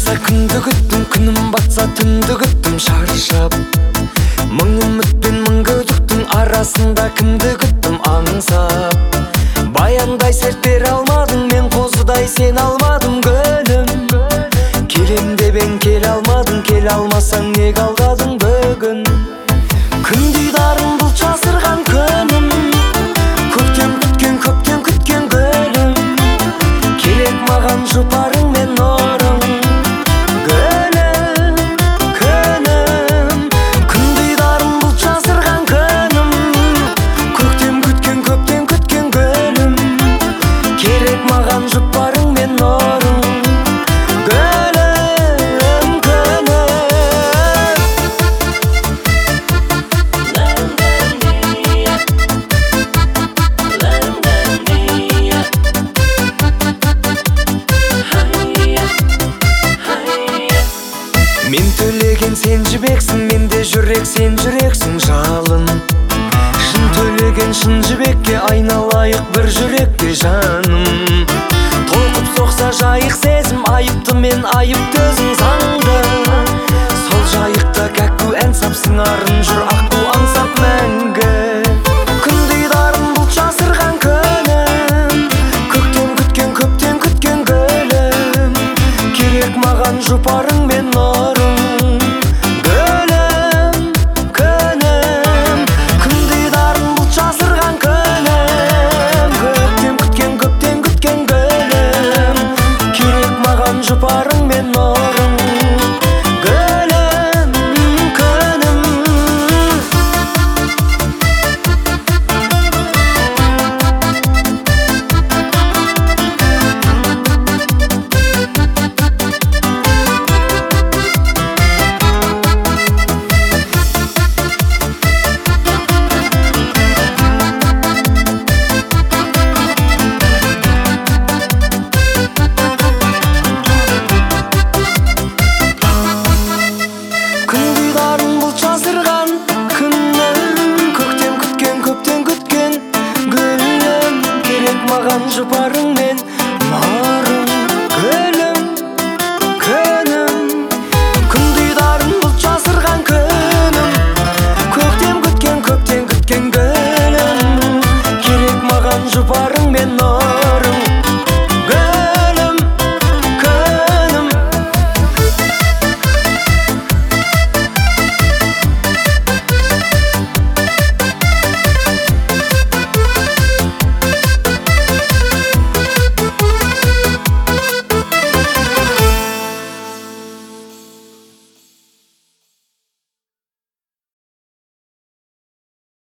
шықса күнді күттім, күнім батса түнді күттім шаршап. Мың үміт пен мың күдіктің арасында кімді күттім аңсап. Баяндай серт бере алмадың, мен қозыдай сен алмадым гүлім. Келем дебең келе алмадың, келе алмасаң неге алдадың бүгін. Күн дидарын бұлт жасырған күнім, көктем күткен гүлім. Керек маған жұпарың мен нұрың, гүлім, күнім. Күн дидарын бұлт жасырған күнім, көктем күткен гүлім. Керек маған жұпарың мен нұрың, гүлім, күнім. Мен төлеген сен жібексің, менде жүрек сен жүрексің жалын. Шын төлеген шын жібекке айналайық бір жүрекке жаным. Толқып соқса жайық сезім, айыпты мен айыпты өзің заңды. Сол жайықта кәкку ән сап сыңарын жүр аққу аңсап мәңгі. Күн дидарын бұлт жасырған күнім, көктем күткен гүлім. Керек маған жұпарың мен нұрың, гүлім, күнім. Күн дидарын бұлт жасырған күнім, көктем күткен гүлім. Керек маған жұпарың мен нұрың.